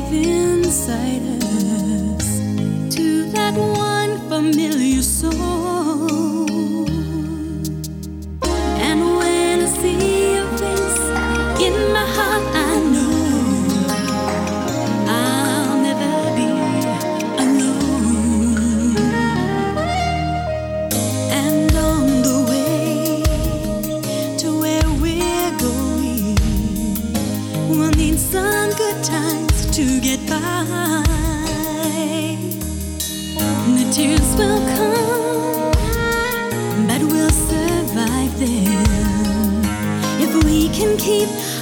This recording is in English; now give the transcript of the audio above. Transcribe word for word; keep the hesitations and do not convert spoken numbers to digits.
deep inside us to that one familiar soul. And when I see your face in my heart, I know I'll never be alone. And on the way to where we're going, we'll need some good times to get by. The tears will come, but we'll survive them if we can keep